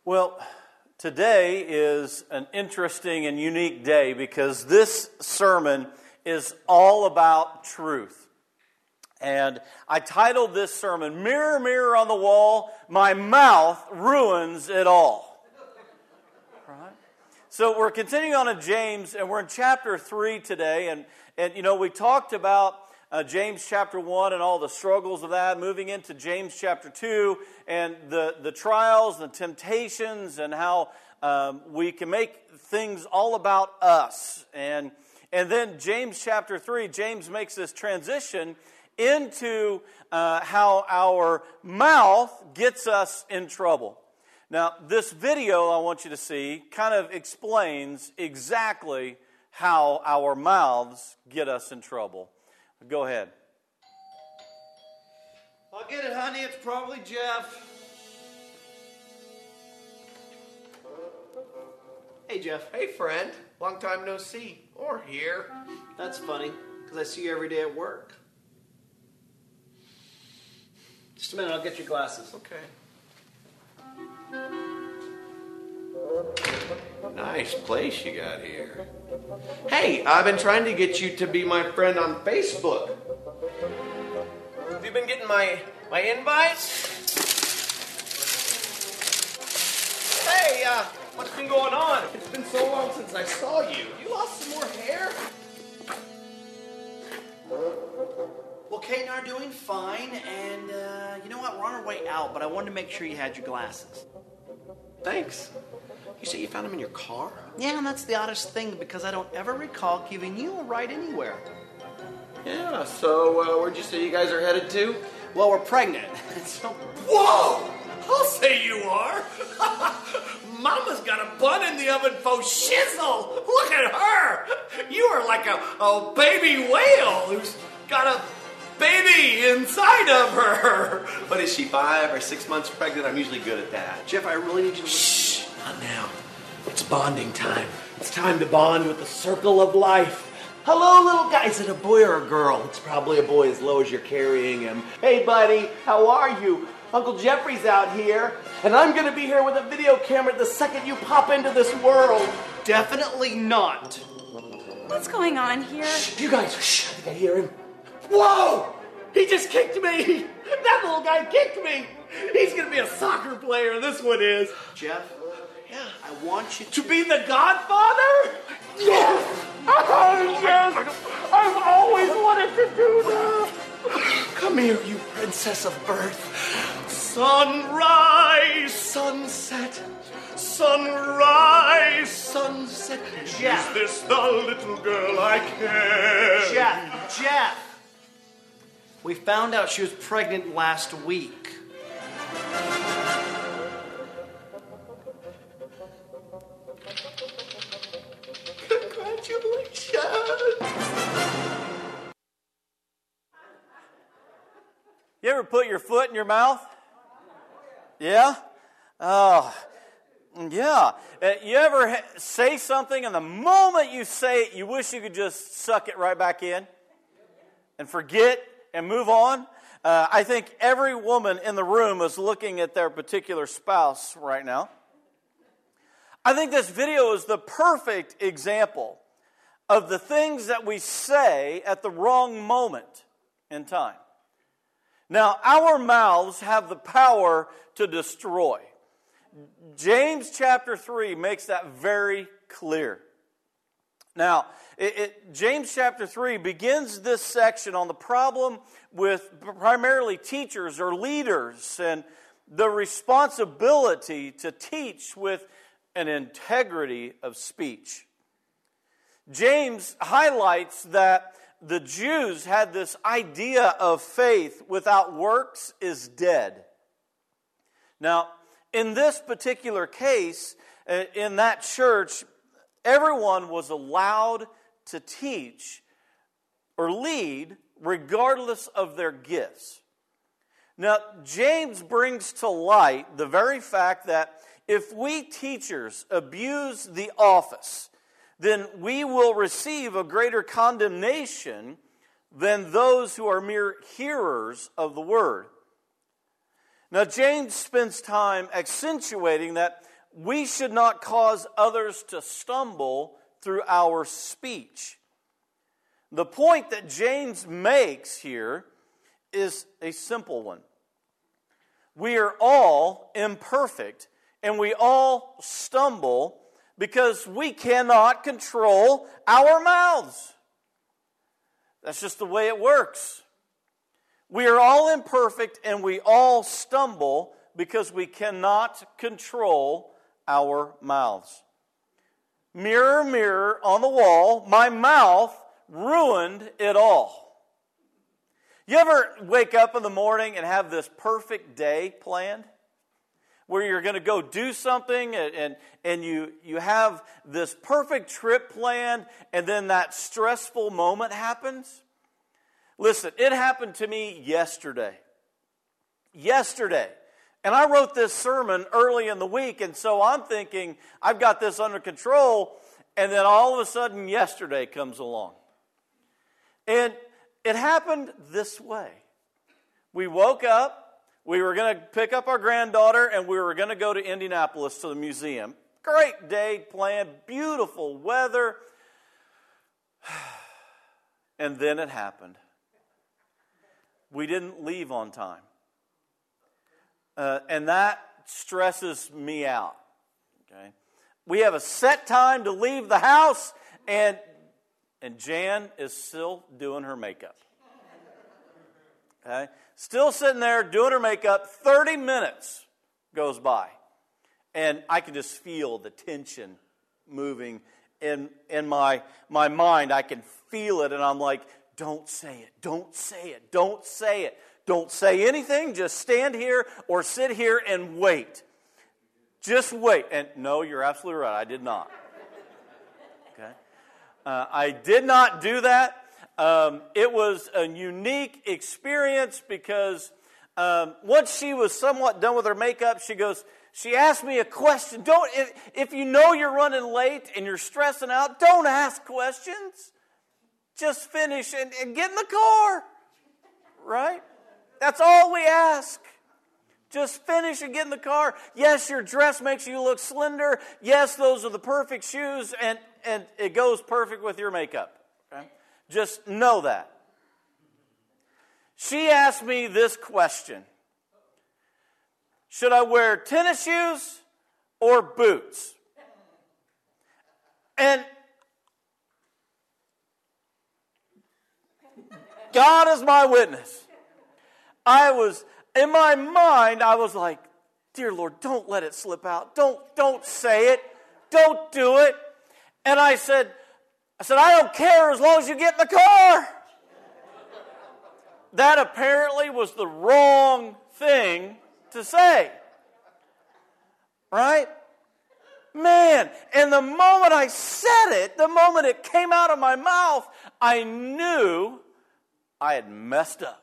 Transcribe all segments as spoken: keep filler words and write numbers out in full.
Well, today is an interesting and unique day because this sermon is all about truth. And I titled this sermon, Mirror, Mirror on the Wall, My Mouth Ruins It All. Right? So we're continuing on in James, and we're in chapter three today. And, and you know, we talked about Uh, James chapter one and all the struggles of that, moving into James chapter two and the, the trials and the temptations and how um, we can make things all about us. And, and then James chapter three, James makes this transition into uh, how our mouth gets us in trouble. Now, this video I want you to see kind of explains exactly how our mouths get us in trouble. Go ahead. I'll get it, honey. It's probably Jeff. Hey, Jeff. Hey, friend. Long time no see. Or hear. That's funny, because I see you every day at work. Just a minute. I'll get your glasses. Okay. Nice place you got here. Hey, I've been trying to get you to be my friend on Facebook. Have you been getting my my invites? Hey, uh, what's been going on? It's been so long since I saw you. You lost some more hair? Well, Kate and I are doing fine, and uh, you know what? We're on our way out, but I wanted to make sure you had your glasses. Thanks. You say you found them in your car? Yeah, and that's the oddest thing, because I don't ever recall giving you a ride anywhere. Yeah, so uh, where'd you say you guys are headed to? Well, we're pregnant. So... Whoa! I'll say you are. Mama's got a bun in the oven for shizzle. Look at her. You are like a, a baby whale who's got a baby inside of her. But is she five or six months pregnant? I'm usually good at that. Jeff, I really need you to... Shh, not now. It's bonding time. It's time to bond with the circle of life. Hello, little guy. Is it a boy or a girl? It's probably a boy as low as you're carrying him. Hey, buddy, how are you? Uncle Jeffrey's out here, and I'm going to be here with a video camera the second you pop into this world. Definitely not. What's going on here? Shh, you guys, shh, I think I hear him. Whoa! He just kicked me! That little guy kicked me! He's going to be a soccer player, this one is. Jeff, Yeah. I want you to... To be the Godfather? Yes! Oh, yes! I've always wanted to do that! Come here, you princess of birth. Sunrise, sunset, sunrise, sunset. Jeff. Is this the little girl I carry? Jeff, Jeff! We found out she was pregnant last week. Congratulations! You ever put your foot in your mouth? Yeah? Oh, yeah. Uh, you ever ha- say something and the moment you say it, you wish you could just suck it right back in and forget and move on? Uh, I think every woman in the room is looking at their particular spouse right now. I think this video is the perfect example of the things that we say at the wrong moment in time. Now, our mouths have the power to destroy. James chapter three makes that very clear. Now, it, it, James chapter three begins this section on the problem with primarily teachers or leaders and the responsibility to teach with an integrity of speech. James highlights that the Jews had this idea of faith without works is dead. Now, in this particular case, in that church, everyone was allowed to teach or lead regardless of their gifts. Now, James brings to light the very fact that if we teachers abuse the office, then we will receive a greater condemnation than those who are mere hearers of the word. Now, James spends time accentuating that we should not cause others to stumble through our speech. The point that James makes here is a simple one. We are all imperfect, and we all stumble because we cannot control our mouths. That's just the way it works. We are all imperfect, and we all stumble because we cannot control our mouths. Mirror, mirror on the wall, my mouth ruined it all. You ever wake up in the morning and have this perfect day planned? Where you're going to go do something and, and, and you, you have this perfect trip planned and then that stressful moment happens? Listen, it happened to me yesterday. Yesterday. And I wrote this sermon early in the week, and so I'm thinking, I've got this under control, and then all of a sudden yesterday comes along. And it happened this way. We woke up. We were going to pick up our granddaughter, and we were going to go to Indianapolis to the museum. Great day planned, beautiful weather. And then it happened. We didn't leave on time. Uh, and that stresses me out. Okay, we have a set time to leave the house, and, and Jan is still doing her makeup. Okay? Still sitting there doing her makeup. thirty minutes goes by. And I can just feel the tension moving in, in my, my mind. I can feel it. And I'm like, don't say it. Don't say it. Don't say it. Don't say anything. Just stand here or sit here and wait. Just wait. And no, you're absolutely right. I did not. Okay? Uh, I did not do that. Um, it was a unique experience because um, once she was somewhat done with her makeup, she goes, she asked me a question. Don't, if, if you know you're running late and you're stressing out, don't ask questions. Just finish and, and get in the car. Right? That's all we ask. Just finish and get in the car. Yes, your dress makes you look slender. Yes, those are the perfect shoes, and, and it goes perfect with your makeup. Okay? Just know that. She asked me this question. Should I wear tennis shoes or boots? And God is my witness. I was, in my mind, I was like, dear Lord, don't let it slip out. Don't, don't say it. Don't do it. And I said, I said, I don't care as long as you get in the car. That apparently was the wrong thing to say. Right? Man, and the moment I said it, the moment it came out of my mouth, I knew I had messed up.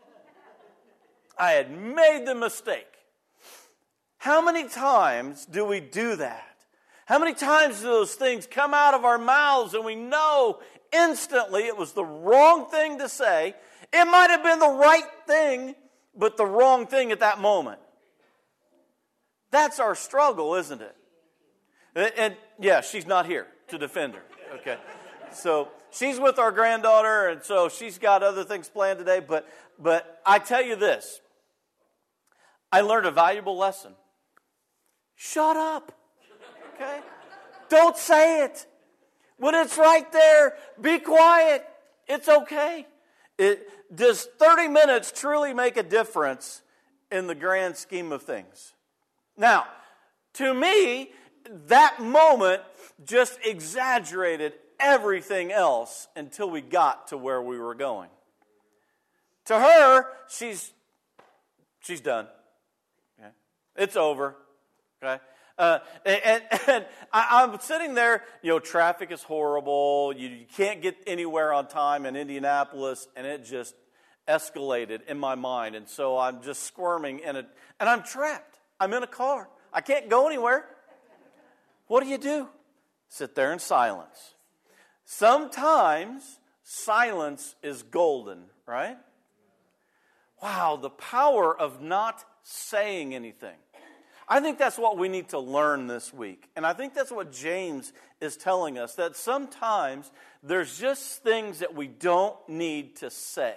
I had made the mistake. How many times do we do that? How many times do those things come out of our mouths and we know instantly it was the wrong thing to say? It might have been the right thing, but the wrong thing at that moment. That's our struggle, isn't it? And, and yeah, she's not here to defend her. Okay, so she's with our granddaughter, and so she's got other things planned today. But but I tell you this, I learned a valuable lesson. Shut up. Okay? Don't say it. When it's right there, be quiet. It's okay. It, does thirty minutes truly make a difference in the grand scheme of things? Now, to me, that moment just exaggerated everything else until we got to where we were going. To her, she's she's done. Okay? It's over. Okay? Uh, and, and I, I'm sitting there, you know, traffic is horrible. You, you can't get anywhere on time in Indianapolis, and it just escalated in my mind. And so I'm just squirming in it, and I'm trapped. I'm in a car. I can't go anywhere. What do you do? Sit there in silence. Sometimes silence is golden, right? Wow, the power of not saying anything. I think that's what we need to learn this week. And I think that's what James is telling us, that sometimes there's just things that we don't need to say.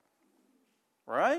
Right?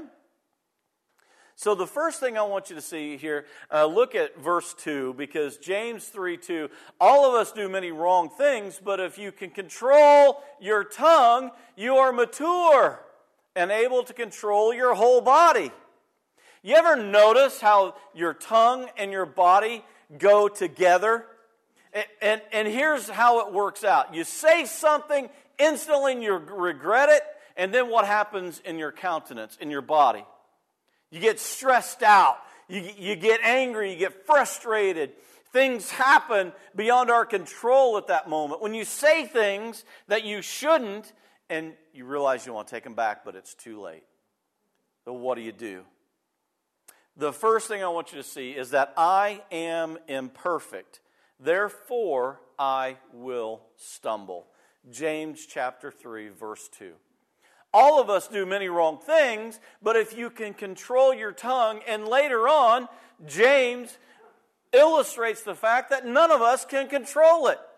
So the first thing I want you to see here, uh, look at verse two, because James three two, all of us do many wrong things, but if you can control your tongue, you are mature and able to control your whole body. You ever notice how your tongue and your body go together? And, and, and here's how it works out. You say something, instantly you regret it, and then what happens in your countenance, in your body? You get stressed out. You, you get angry. You get frustrated. Things happen beyond our control at that moment. When you say things that you shouldn't, and you realize you want to take them back, but it's too late. So what do you do? The first thing I want you to see is that I am imperfect. Therefore, I will stumble. James chapter three, verse two. All of us do many wrong things, but if you can control your tongue, and later on, James illustrates the fact that none of us can control it.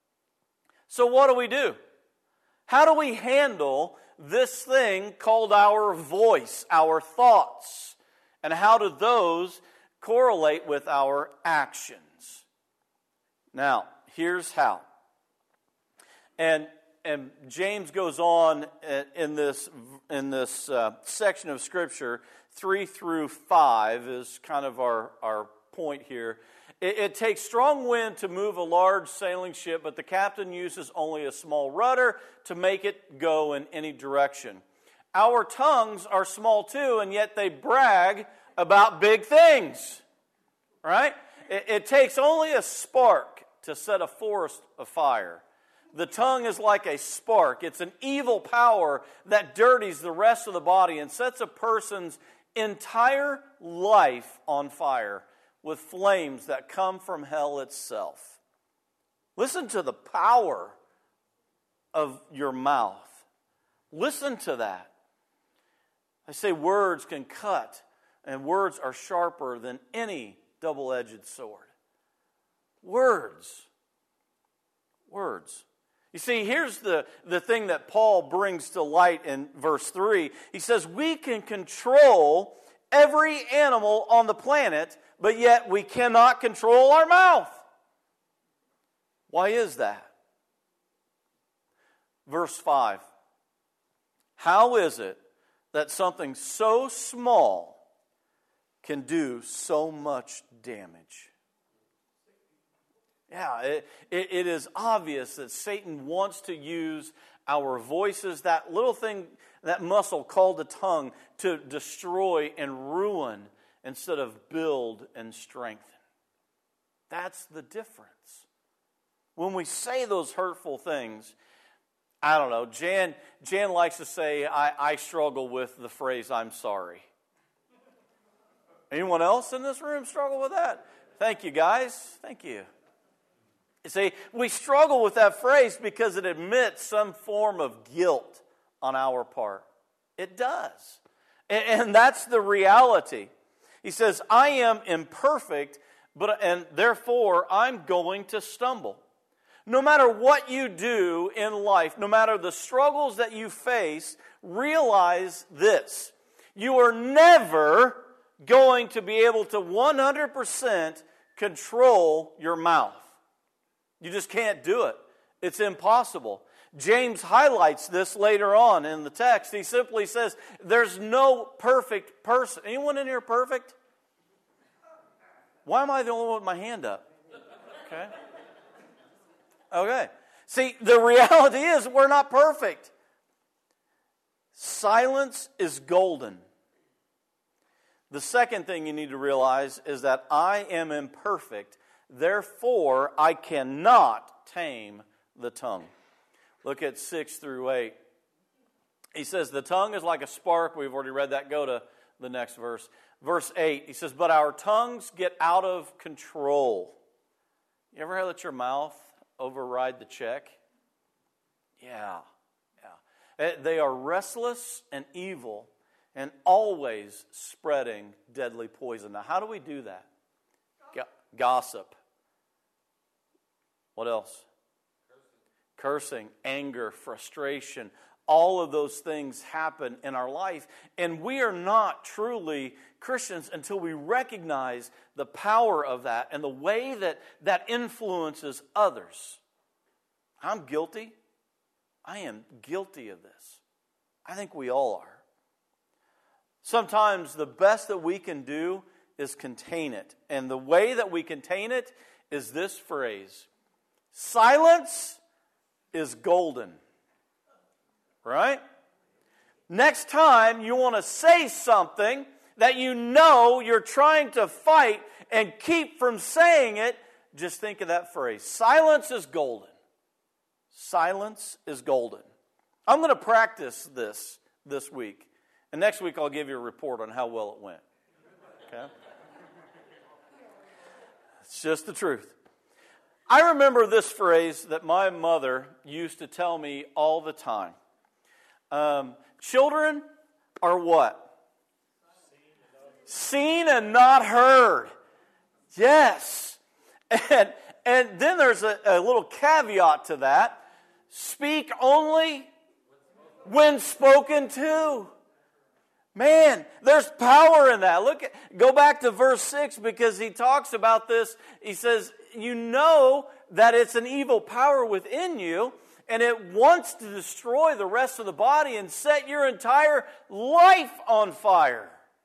So what do we do? How do we handle this thing called our voice, our thoughts? And how do those correlate with our actions? Now, here's how. And And James goes on in this in this uh, section of Scripture, three through five is kind of our, our point here. It, it takes strong wind to move a large sailing ship, but the captain uses only a small rudder to make it go in any direction. Our tongues are small too, and yet they brag about big things, right? It, it takes only a spark to set a forest afire. The tongue is like a spark. It's an evil power that dirties the rest of the body and sets a person's entire life on fire with flames that come from hell itself. Listen to the power of your mouth. Listen to that. I say words can cut, and words are sharper than any double-edged sword. Words. Words. You see, here's the, the thing that Paul brings to light in verse three. He says, we can control every animal on the planet, but yet we cannot control our mouth. Why is that? Verse five. How is it that something so small can do so much damage? Yeah, it, it, it is obvious that Satan wants to use our voices, that little thing, that muscle called the tongue, to destroy and ruin instead of build and strengthen. That's the difference. When we say those hurtful things, I don't know, Jan, Jan likes to say, I, I struggle with the phrase, I'm sorry. Anyone else in this room struggle with that? Thank you, guys. Thank you. You see, we struggle with that phrase because it admits some form of guilt on our part. It does. And, and that's the reality. He says, I am imperfect, but and therefore I'm going to stumble. No matter what you do in life, no matter the struggles that you face, realize this. You are never going to be able to one hundred percent control your mouth. You just can't do it. It's impossible. James highlights this later on in the text. He simply says, there's no perfect person. Anyone in here perfect? Why am I the only one with my hand up? Okay. Okay. See, the reality is we're not perfect. Silence is golden. The second thing you need to realize is that I am imperfect. Therefore, I cannot tame the tongue. Look at six through eight. He says, the tongue is like a spark. We've already read that. Go to the next verse. Verse eight, he says, but our tongues get out of control. You ever let your mouth override the check? Yeah, yeah. They are restless and evil and always spreading deadly poison. Now, how do we do that? Go- gossip. What else? Cursing. Cursing, anger, frustration. All of those things happen in our life. And we are not truly Christians until we recognize the power of that and the way that that influences others. I'm guilty. I am guilty of this. I think we all are. Sometimes the best that we can do is contain it. And the way that we contain it is this phrase: silence is golden. Right? Next time you want to say something that you know you're trying to fight and keep from saying it, just think of that phrase. Silence is golden. Silence is golden. I'm going to practice this this week. And next week I'll give you a report on how well it went. Okay? It's just the truth. I remember this phrase that my mother used to tell me all the time. Um, children are what? Seen and not heard. Yes. And, and then there's a, a little caveat to that. Speak only when spoken to. Man, there's power in that. Look at, go back to verse six because he talks about this. He says, you know that it's an evil power within you, and it wants to destroy the rest of the body and set your entire life on fire.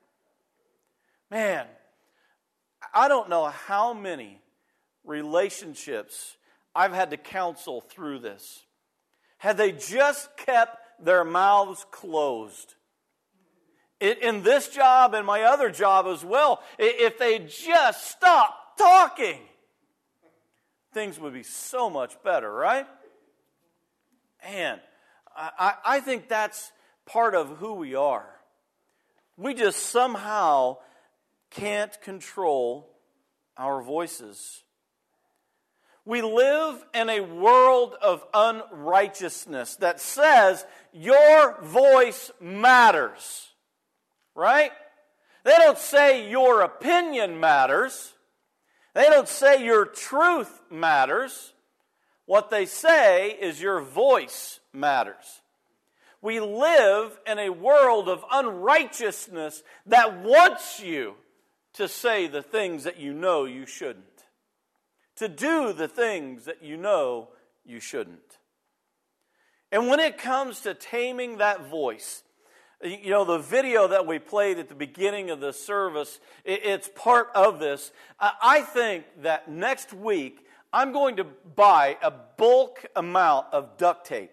Man, I don't know how many relationships I've had to counsel through this. Had they just kept their mouths closed. In this job and my other job as well, if they just stopped talking, things would be so much better, right? Man, I, I think that's part of who we are. We just somehow can't control our voices. We live in a world of unrighteousness that says your voice matters, right? They don't say your opinion matters. They don't say your truth matters. What they say is your voice matters. We live in a world of unrighteousness that wants you to say the things that you know you shouldn't. To do the things that you know you shouldn't. And when it comes to taming that voice, you know, the video that we played at the beginning of the service, it's part of this. I think that next week, I'm going to buy a bulk amount of duct tape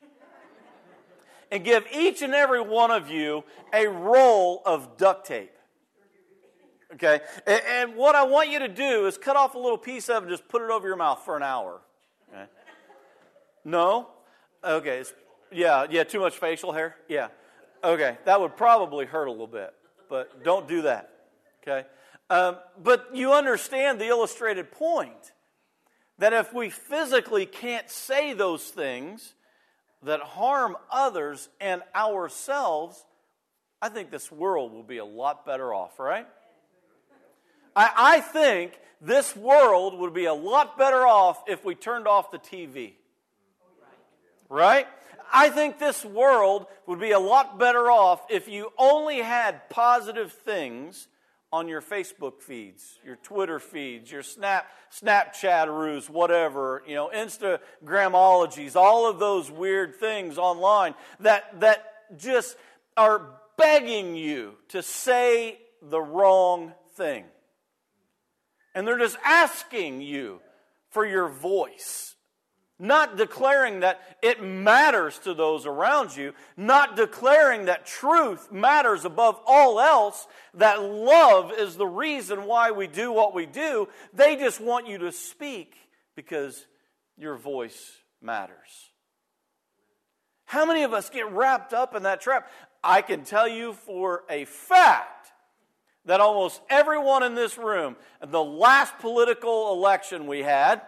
and give each and every one of you a roll of duct tape. Okay? And what I want you to do is cut off a little piece of it and just put it over your mouth for an hour. Okay? No? Okay. It's, yeah, yeah, too much facial hair? Yeah. Okay, that would probably hurt a little bit, but don't do that. Okay? Um, but you understand the illustrated point. That if we physically can't say those things that harm others and ourselves, I think this world will be a lot better off, right? I, I think this world would be a lot better off if we turned off the T V. Right? I think this world would be a lot better off if you only had positive things on your Facebook feeds, your Twitter feeds, your Snap, Snapchat-aroos, whatever, you know, Instagramologies, all of those weird things online that, that just are begging you to say the wrong thing. And they're just asking you for your voice. Not declaring that it matters to those around you. Not declaring that truth matters above all else. That love is the reason why we do what we do. They just want you to speak because your voice matters. How many of us get wrapped up in that trap? I can tell you for a fact that almost everyone in this room, the last political election we had,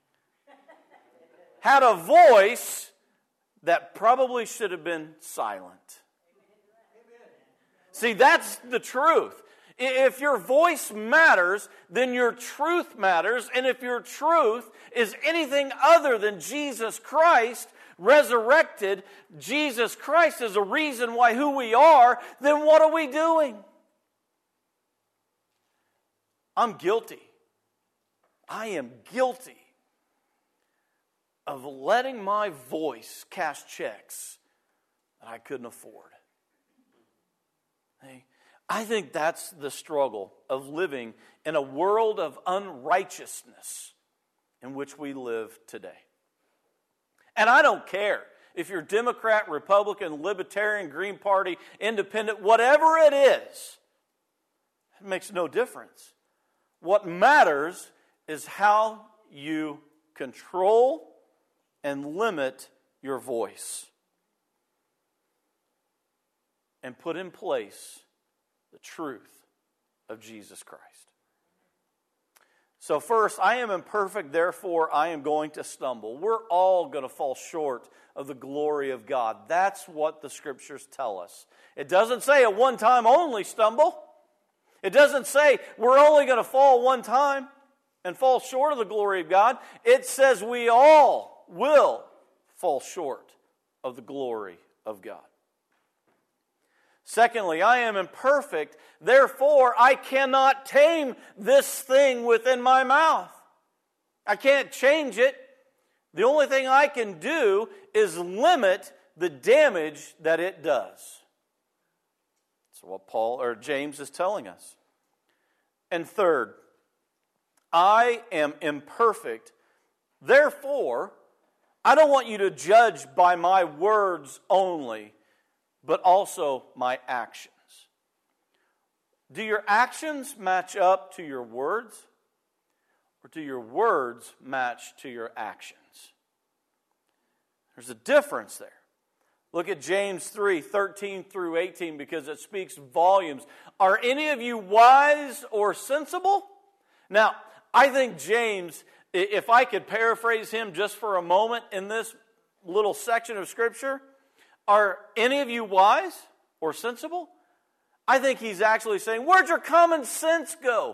had a voice that probably should have been silent. See, that's the truth. If your voice matters, then your truth matters. And if your truth is anything other than Jesus Christ resurrected, Jesus Christ is a reason why who we are, then what are we doing? I'm guilty. I am guilty of letting my voice cash checks that I couldn't afford. Hey, I think that's the struggle of living in a world of unrighteousness in which we live today. And I don't care if you're Democrat, Republican, Libertarian, Green Party, Independent, whatever it is, it makes no difference. What matters is how you control and limit your voice and put in place the truth of Jesus Christ. So first, I am imperfect, therefore I am going to stumble. We're all going to fall short of the glory of God. That's what the Scriptures tell us. It doesn't say a one-time only stumble. It doesn't say we're only going to fall one time and fall short of the glory of God. It says we all will fall short of the glory of God. Secondly, I am imperfect, therefore I cannot tame this thing within my mouth. I can't change it. The only thing I can do is limit the damage that it does. That's what Paul or James is telling us. And third, I am imperfect, therefore I don't want you to judge by my words only, but also my actions. Do your actions match up to your words? Or do your words match to your actions? There's a difference there. Look at James three, thirteen through eighteen, because it speaks volumes. Are any of you wise or sensible? Now, I think James, if I could paraphrase him just for a moment in this little section of Scripture, are any of you wise or sensible? I think he's actually saying, where'd your common sense go?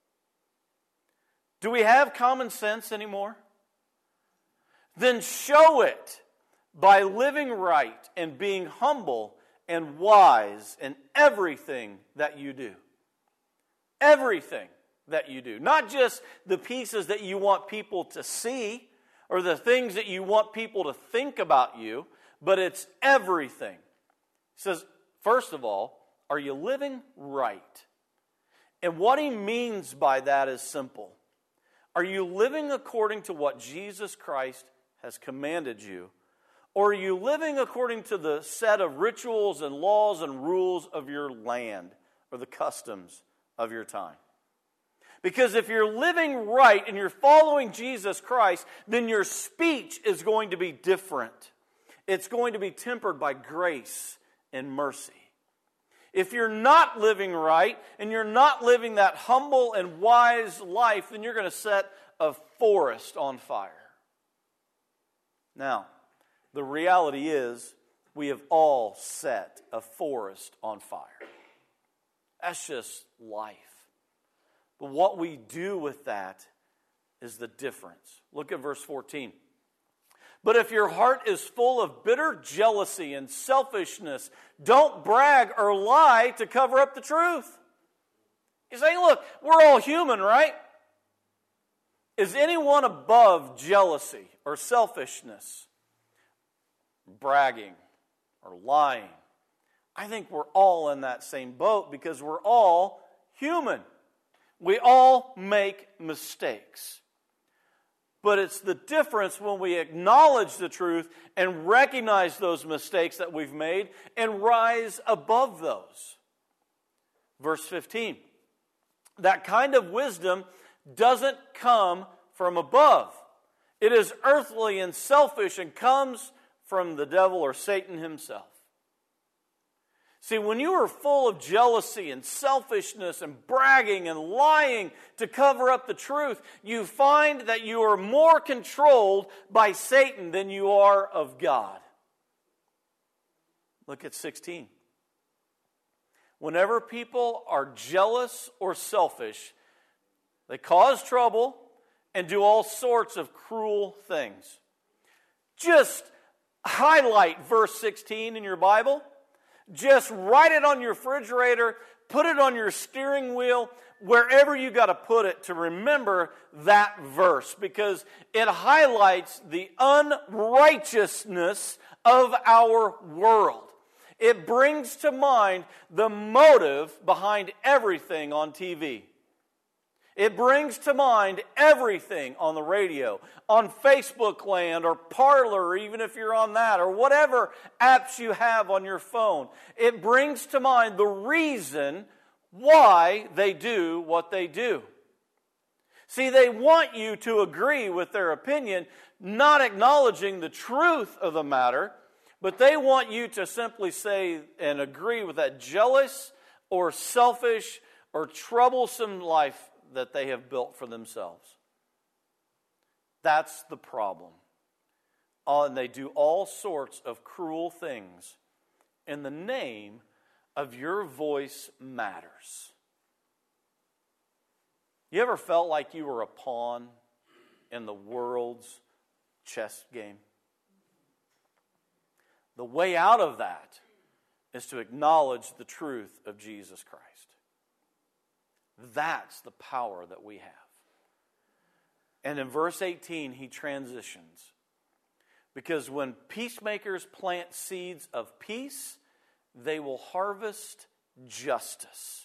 Do we have common sense anymore? Then show it by living right and being humble and wise in everything that you do. Everything that you do. Not just the pieces that you want people to see or the things that you want people to think about you, but it's everything. He says, first of all, are you living right? And what he means by that is simple. Are you living according to what Jesus Christ has commanded you? Or are you living according to the set of rituals and laws and rules of your land or the customs of your time? Because if you're living right and you're following Jesus Christ, then your speech is going to be different. It's going to be tempered by grace and mercy. If you're not living right and you're not living that humble and wise life, then you're going to set a forest on fire. Now, the reality is we have all set a forest on fire. That's just life. But what we do with that is the difference. Look at verse fourteen. But if your heart is full of bitter jealousy and selfishness, don't brag or lie to cover up the truth. He's saying, look, we're all human, right? Is anyone above jealousy or selfishness, bragging or lying? I think we're all in that same boat because we're all human. We all make mistakes. But it's the difference when we acknowledge the truth and recognize those mistakes that we've made and rise above those. Verse fifteen. That kind of wisdom doesn't come from above. It is earthly and selfish and comes from the devil or Satan himself. See, when you are full of jealousy and selfishness and bragging and lying to cover up the truth, you find that you are more controlled by Satan than you are of God. Look at sixteen. whenever people are jealous or selfish, they cause trouble and do all sorts of cruel things. Just highlight verse sixteen in your Bible. Just write it on your refrigerator. Put it on your steering wheel. Wherever you got to put it to remember that verse. Because it highlights the unrighteousness of our world. It brings to mind the motive behind everything on T V. It brings to mind everything on the radio, on Facebook land or Parler, even if you're on that, or whatever apps you have on your phone. It brings to mind the reason why they do what they do. See, they want you to agree with their opinion, not acknowledging the truth of the matter, but they want you to simply say and agree with that jealous or selfish or troublesome life that they have built for themselves. That's the problem. Uh, and they do all sorts of cruel things in the name of your voice matters. You ever felt like you were a pawn in the world's chess game? The way out of that is to acknowledge the truth of Jesus Christ. That's the power that we have. And in verse eighteen, he transitions. Because when peacemakers plant seeds of peace, they will harvest justice.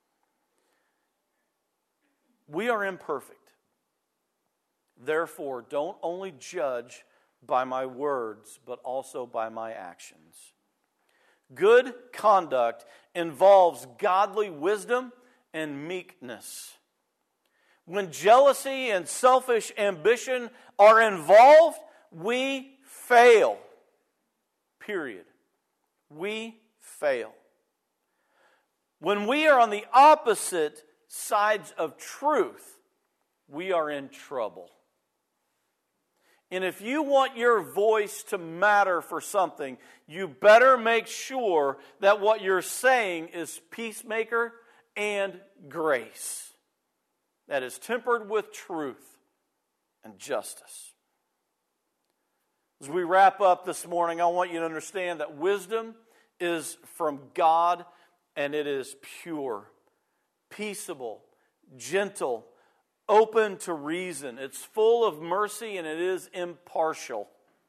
We are imperfect. Therefore, don't only judge by my words, but also by my actions. Good conduct involves godly wisdom and meekness. When jealousy and selfish ambition are involved, we fail. Period. We fail. When we are on the opposite sides of truth, we are in trouble. And if you want your voice to matter for something, you better make sure that what you're saying is peacemaker and grace that is tempered with truth and justice. As we wrap up this morning, I want you to understand that wisdom is from God and it is pure, peaceable, gentle, open to reason. It's full of mercy and it is impartial.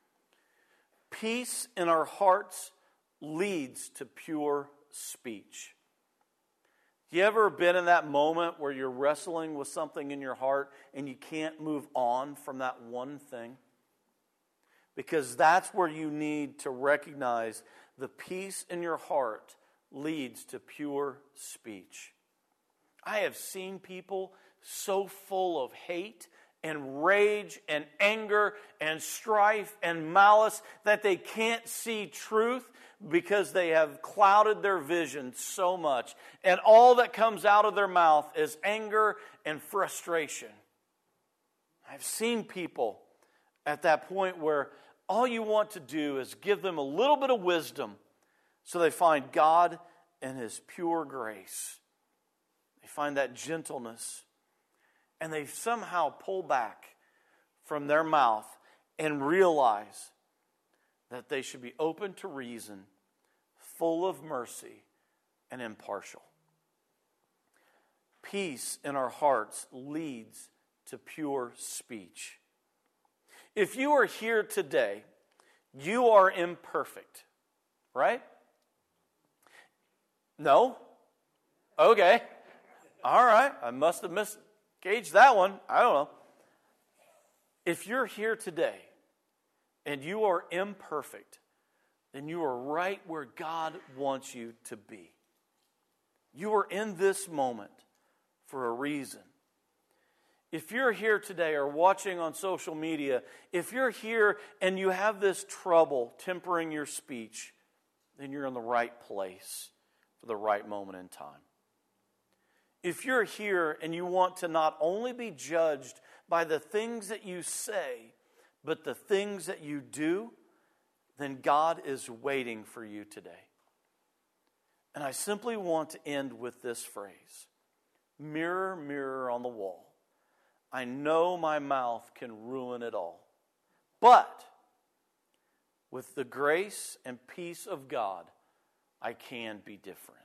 Peace in our hearts leads to pure speech. You ever been in that moment where you're wrestling with something in your heart and you can't move on from that one thing? Because that's where you need to recognize the peace in your heart leads to pure speech. I have seen people so full of hate and rage and anger and strife and malice that they can't see truth because they have clouded their vision so much. And all that comes out of their mouth is anger and frustration. I've seen people at that point where all you want to do is give them a little bit of wisdom so they find God and His pure grace. They find that gentleness. And they somehow pull back from their mouth and realize that they should be open to reason, full of mercy, and impartial. Peace in our hearts leads to pure speech. If you are here today, you are imperfect, right? No? Okay. All right. I must have misgauged that one. I don't know. If you're here today and you are imperfect, then you are right where God wants you to be. You are in this moment for a reason. If you're here today or watching on social media, if you're here and you have this trouble tempering your speech, then you're in the right place for the right moment in time. If you're here and you want to not only be judged by the things that you say, but the things that you do, then God is waiting for you today. And I simply want to end with this phrase. Mirror, mirror on the wall. I know my mouth can ruin it all. But with the grace and peace of God, I can be different.